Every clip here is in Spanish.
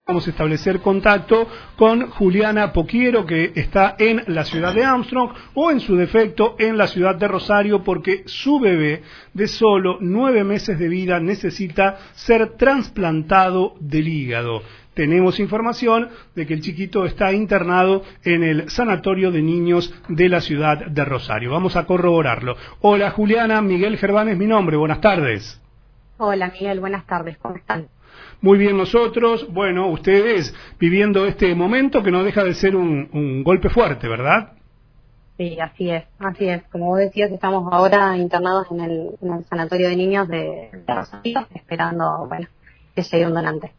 Vamos a establecer contacto con Juliana Poquiero, que está en la ciudad de Armstrong, o en su defecto en la ciudad de Rosario, porque su bebé de solo 9 meses de vida necesita ser trasplantado del hígado. Tenemos información de que el chiquito está internado en el Sanatorio de Niños de la ciudad de Rosario. Vamos a corroborarlo. Hola Juliana, Miguel Gerván es mi nombre, buenas tardes. Hola Miguel, buenas tardes, ¿cómo están? Muy bien nosotros, bueno, ustedes viviendo este momento que no deja de ser un golpe fuerte, ¿verdad? Sí, así es. Como vos decías, estamos ahora internados en el Sanatorio de Niños de Rosario, esperando, que llegue un donante.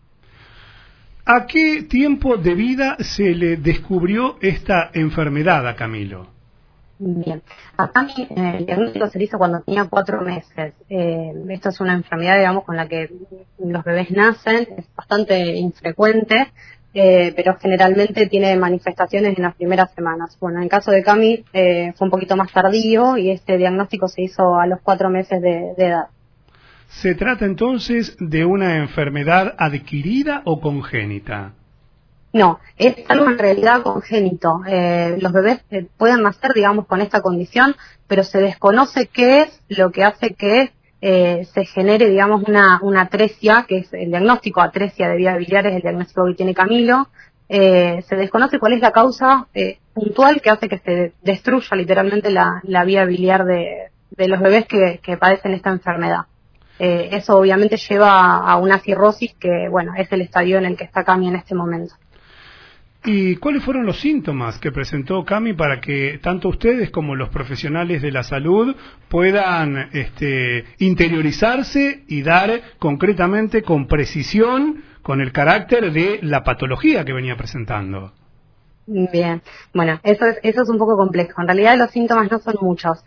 ¿A qué tiempo de vida se le descubrió esta enfermedad a Camilo? Bien, a Cami el diagnóstico se le hizo cuando tenía 4 meses. Esto es una enfermedad, digamos, con la que los bebés nacen, es bastante infrecuente, pero generalmente tiene manifestaciones en las primeras semanas. Bueno, en el caso de Cami fue un poquito más tardío y este diagnóstico se hizo a los 4 meses de edad. ¿Se trata entonces de una enfermedad adquirida o congénita? No, es algo en realidad congénito. Los bebés pueden nacer, digamos, con esta condición, pero se desconoce qué es lo que hace que se genere, digamos, una atresia, que es el diagnóstico, atresia de vías biliares, el diagnóstico que tiene Camilo. Se desconoce cuál es la causa puntual que hace que se destruya literalmente la vía biliar de los bebés que padecen esta enfermedad. Eso obviamente lleva a una cirrosis que, es el estadio en el que está Cami en este momento. ¿Y cuáles fueron los síntomas que presentó Cami para que tanto ustedes como los profesionales de la salud puedan interiorizarse y dar concretamente, con precisión, con el carácter de la patología que venía presentando? Bien, eso es un poco complejo. En realidad los síntomas no son muchos.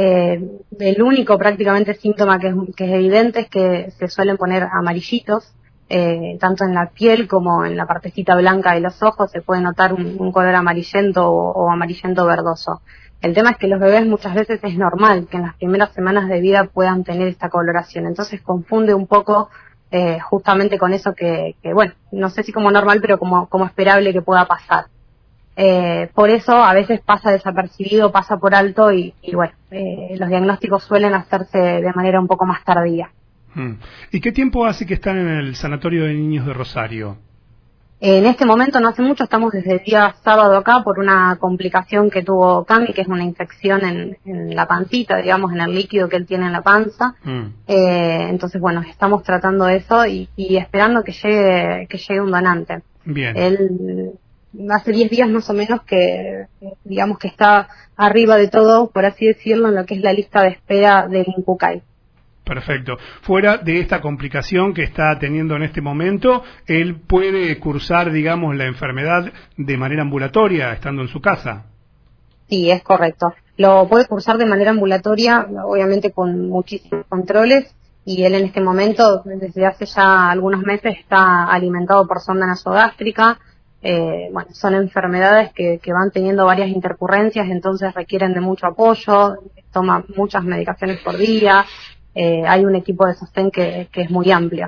El único prácticamente síntoma que es evidente es que se suelen poner amarillitos, tanto en la piel como en la partecita blanca de los ojos se puede notar un color amarillento o amarillento verdoso. El tema es que los bebés muchas veces es normal que en las primeras semanas de vida puedan tener esta coloración, entonces confunde un poco justamente con eso que no sé si como normal, pero como esperable que pueda pasar. Por eso a veces pasa desapercibido, pasa por alto y los diagnósticos suelen hacerse de manera un poco más tardía. ¿Y qué tiempo hace que están en el Sanatorio de Niños de Rosario? En este momento no hace mucho, estamos desde el día sábado acá por una complicación que tuvo Cami, que es una infección en la pancita, digamos, en el líquido que él tiene en la panza. Entonces, estamos tratando eso y esperando que llegue un donante. Bien. Él hace 10 días más o menos que, digamos, que está arriba de todo, por así decirlo, en lo que es la lista de espera del INCUCAI. Perfecto. Fuera de esta complicación que está teniendo en este momento, él puede cursar, digamos, la enfermedad de manera ambulatoria, estando en su casa. Sí, es correcto. Lo puede cursar de manera ambulatoria, obviamente con muchísimos controles, y él en este momento, desde hace ya algunos meses, está alimentado por sonda nasogástrica. Son enfermedades que van teniendo varias intercurrencias, entonces requieren de mucho apoyo, toma muchas medicaciones por día. Hay un equipo de sostén que es muy amplio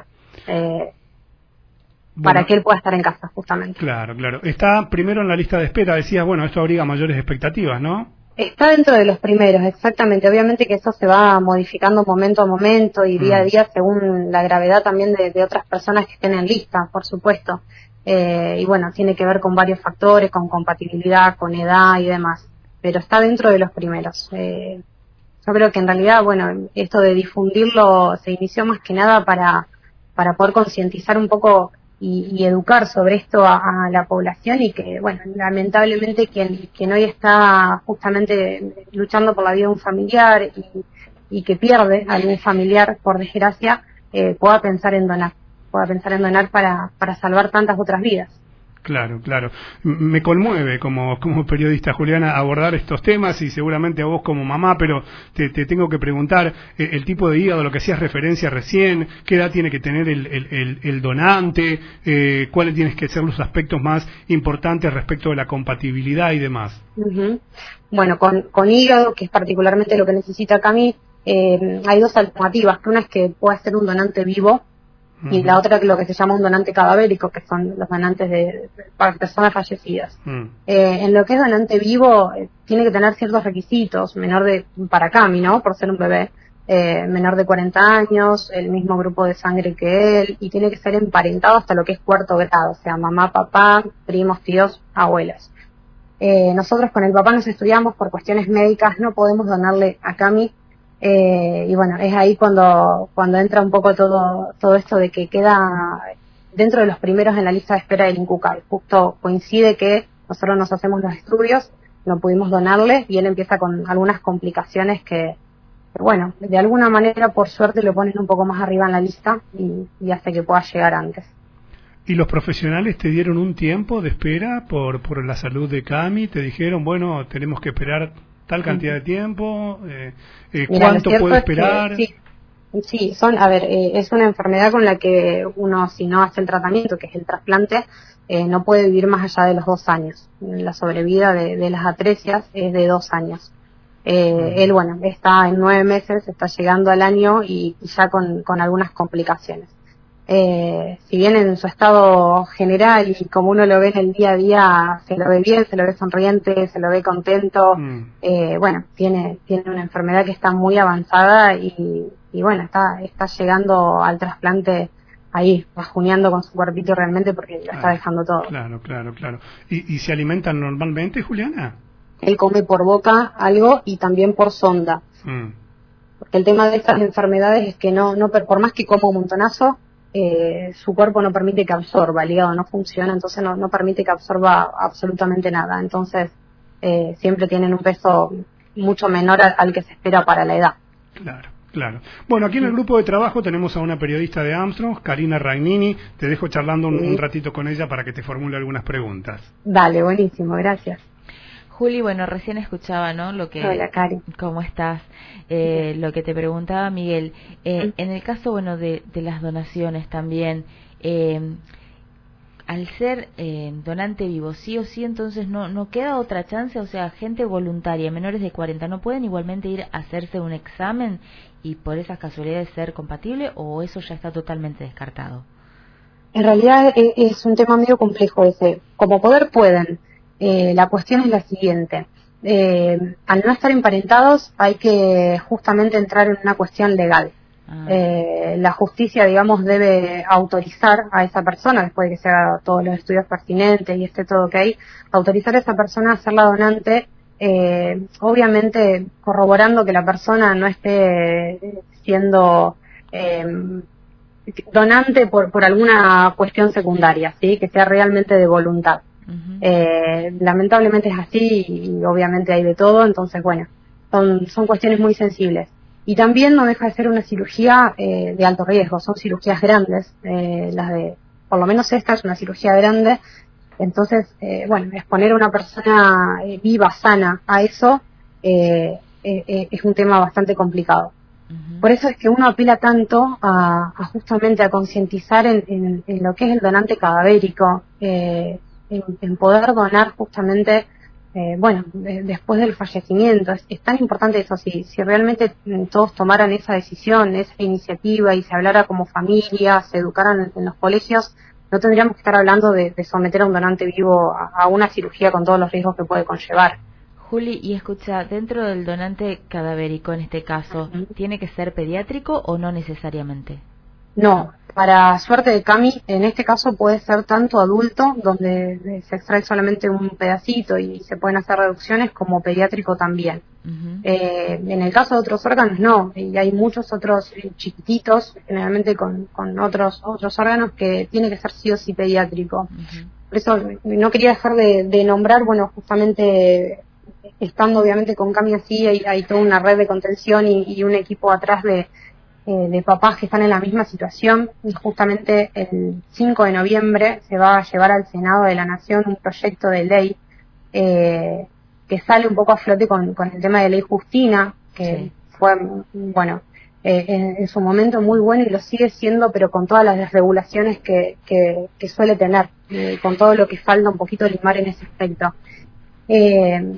para que él pueda estar en casa, justamente. Claro. Está primero en la lista de espera, decías, esto abriga mayores expectativas, ¿no? Está dentro de los primeros, exactamente. Obviamente que eso se va modificando momento a momento y día a día según la gravedad también de otras personas que estén en lista, por supuesto. Tiene que ver con varios factores, con compatibilidad, con edad y demás. Pero está dentro de los primeros. Yo creo que en realidad, esto de difundirlo se inició más que nada para poder concientizar un poco y educar sobre esto a la población y que, lamentablemente quien hoy está justamente luchando por la vida de un familiar y que pierde a algún familiar, por desgracia, pueda pensar en donar para salvar tantas otras vidas. Claro. Me conmueve como periodista, Juliana, abordar estos temas y seguramente a vos como mamá, pero te tengo que preguntar el tipo de hígado, lo que hacías referencia recién, qué edad tiene que tener el donante, cuáles tienen que ser los aspectos más importantes respecto de la compatibilidad y demás. Con hígado, que es particularmente lo que necesita Cami, hay 2 alternativas, que una es que pueda ser un donante vivo, y la otra lo que se llama un donante cadavérico, que son los donantes para personas fallecidas. En lo que es donante vivo, tiene que tener ciertos requisitos, para Cami, ¿no? Por ser un bebé, menor de 40 años, el mismo grupo de sangre que él, y tiene que ser emparentado hasta lo que es cuarto grado, o sea, mamá, papá, primos, tíos, abuelos. Nosotros con el papá nos estudiamos por cuestiones médicas, no podemos donarle a Cami, y bueno, es ahí cuando entra un poco todo esto de que queda dentro de los primeros en la lista de espera del INCUCAI. Justo coincide que nosotros nos hacemos los estudios, no pudimos donarle, y él empieza con algunas complicaciones que bueno, de alguna manera por suerte lo ponen un poco más arriba en la lista y hace que pueda llegar antes. ¿Y los profesionales te dieron un tiempo de espera por la salud de Cami? ¿Te dijeron, bueno, tenemos que esperar tal cantidad de tiempo? ¿Cuánto puede esperar? Sí, es una enfermedad con la que uno, si no hace el tratamiento, que es el trasplante, no puede vivir más allá de los 2 años. La sobrevida de las atresias es de 2 años. Él, bueno, está en 9 meses, está llegando al año y ya con algunas complicaciones. Si bien en su estado general y como uno lo ve en el día a día, se lo ve bien, se lo ve sonriente, se lo ve contento, bueno, tiene una enfermedad que está muy avanzada y bueno, está llegando al trasplante ahí, bajuneando con su cuerpito realmente porque lo está dejando todo. Claro. ¿Y se alimentan normalmente, Juliana? Él come por boca algo y también por sonda. Porque el tema de estas enfermedades es que no por más que coma un montonazo, su cuerpo no permite que absorba, el hígado no funciona, entonces no permite que absorba absolutamente nada. Entonces siempre tienen un peso mucho menor al que se espera para la edad. Claro. Bueno, aquí en el grupo de trabajo tenemos a una periodista de Armstrong, Karina Ragnini. Te dejo charlando un ratito con ella para que te formule algunas preguntas. Dale, buenísimo, gracias. Juli, bueno, recién escuchaba, ¿no? Hola, Cari. ¿Cómo estás? Lo que te preguntaba Miguel. En el caso, bueno, de las donaciones también, al ser donante vivo, sí o sí, entonces no queda otra chance, o sea, gente voluntaria, menores de 40, ¿no pueden igualmente ir a hacerse un examen y por esas casualidades ser compatible, o eso ya está totalmente descartado? En realidad es un tema medio complejo ese. Como poder pueden. La cuestión es la siguiente. Al no estar emparentados hay que justamente entrar en una cuestión legal. La justicia, digamos, debe autorizar a esa persona, después de que se haga todos los estudios pertinentes y esté todo ok, autorizar a esa persona a ser la donante, obviamente corroborando que la persona no esté siendo donante por alguna cuestión secundaria, ¿sí? Que sea realmente de voluntad. Lamentablemente es así y obviamente hay de todo, entonces bueno, son cuestiones muy sensibles. Y también no deja de ser una cirugía de alto riesgo, son cirugías grandes, por lo menos esta es una cirugía grande, entonces bueno, exponer a una persona viva, sana a eso es un tema bastante complicado. Por eso es que uno apela tanto a justamente a concientizar en lo que es el donante cadavérico, en poder donar justamente, después del fallecimiento. Es tan importante eso, si realmente todos tomaran esa decisión, esa iniciativa y se hablara como familia, se educaran en los colegios, no tendríamos que estar hablando de someter a un donante vivo a una cirugía con todos los riesgos que puede conllevar. Juli, y escucha, dentro del donante cadavérico en este caso, ¿tiene que ser pediátrico o no necesariamente? No, para suerte de Cami, en este caso puede ser tanto adulto, donde se extrae solamente un pedacito y se pueden hacer reducciones, como pediátrico también. En el caso de otros órganos no, y hay muchos otros chiquititos, generalmente con otros órganos, que tiene que ser sí o sí pediátrico. Por eso no quería dejar de nombrar, bueno, justamente estando obviamente con Cami así, hay toda una red de contención y un equipo atrás de papás que están en la misma situación, y justamente el 5 de noviembre se va a llevar al Senado de la Nación un proyecto de ley que sale un poco a flote con el tema de ley Justina, que fue, bueno, en su momento muy bueno y lo sigue siendo, pero con todas las desregulaciones que suele tener, con todo lo que falta un poquito limar en ese aspecto.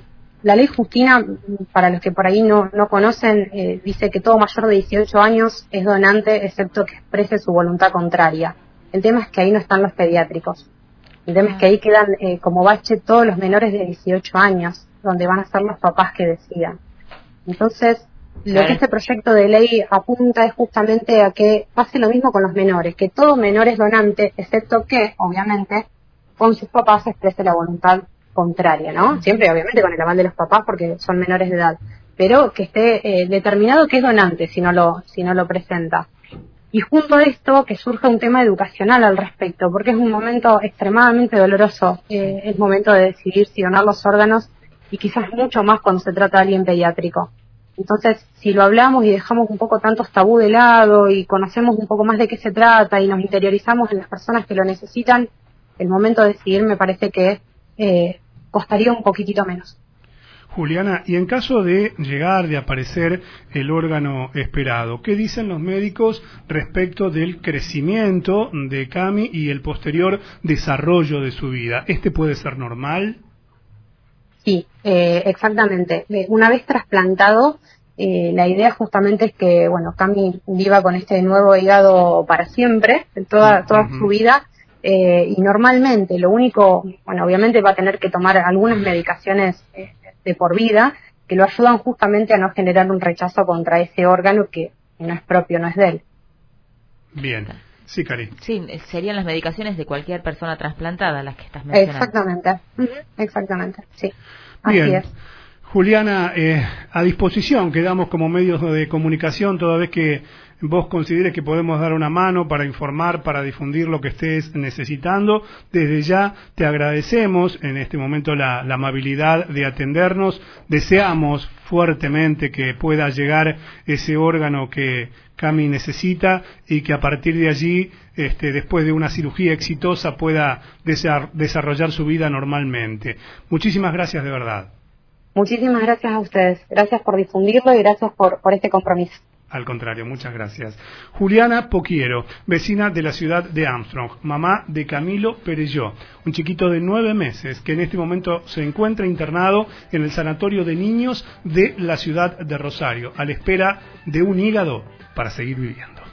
la ley Justina, para los que por ahí no conocen, dice que todo mayor de 18 años es donante, excepto que exprese su voluntad contraria. El tema es que ahí no están los pediátricos. El tema es que ahí quedan como bache todos los menores de 18 años, donde van a ser los papás que decidan. Entonces, lo que este proyecto de ley apunta es justamente a que pase lo mismo con los menores, que todo menor es donante, excepto que, obviamente, con sus papás exprese la voluntad contraria, ¿no? Siempre, obviamente, con el aval de los papás, porque son menores de edad, pero que esté determinado que es donante si no lo presenta. Y junto a esto, que surge un tema educacional al respecto, porque es un momento extremadamente doloroso, el momento de decidir si donar los órganos, y quizás mucho más cuando se trata de alguien pediátrico. Entonces, si lo hablamos y dejamos un poco tantos tabú de lado y conocemos un poco más de qué se trata y nos interiorizamos en las personas que lo necesitan, el momento de decidir me parece que costaría un poquitito menos. Juliana, y en caso de llegar, de aparecer el órgano esperado, ¿qué dicen los médicos respecto del crecimiento de Cami y el posterior desarrollo de su vida? ¿Este puede ser normal? Sí, exactamente. Una vez trasplantado, la idea justamente es que, bueno, Cami viva con este nuevo hígado para siempre, toda su vida, y normalmente lo único, bueno, obviamente va a tener que tomar algunas medicaciones de por vida, que lo ayudan justamente a no generar un rechazo contra ese órgano que no es propio, no es de él. Bien. Sí, Cari. Sí, serían las medicaciones de cualquier persona trasplantada las que estás mencionando. Exactamente, sí. Bien. Así es. Juliana, a disposición quedamos como medios de comunicación toda vez que vos consideres que podemos dar una mano para informar, para difundir lo que estés necesitando. Desde ya te agradecemos en este momento la amabilidad de atendernos. Deseamos fuertemente que pueda llegar ese órgano que Cami necesita y que a partir de allí, después de una cirugía exitosa, pueda desarrollar su vida normalmente. Muchísimas gracias de verdad. Muchísimas gracias a ustedes. Gracias por difundirlo y gracias por este compromiso. Al contrario, muchas gracias. Juliana Poquiero, vecina de la ciudad de Armstrong, mamá de Camilo Perelló, un chiquito de 9 meses que en este momento se encuentra internado en el sanatorio de niños de la ciudad de Rosario, a la espera de un hígado para seguir viviendo.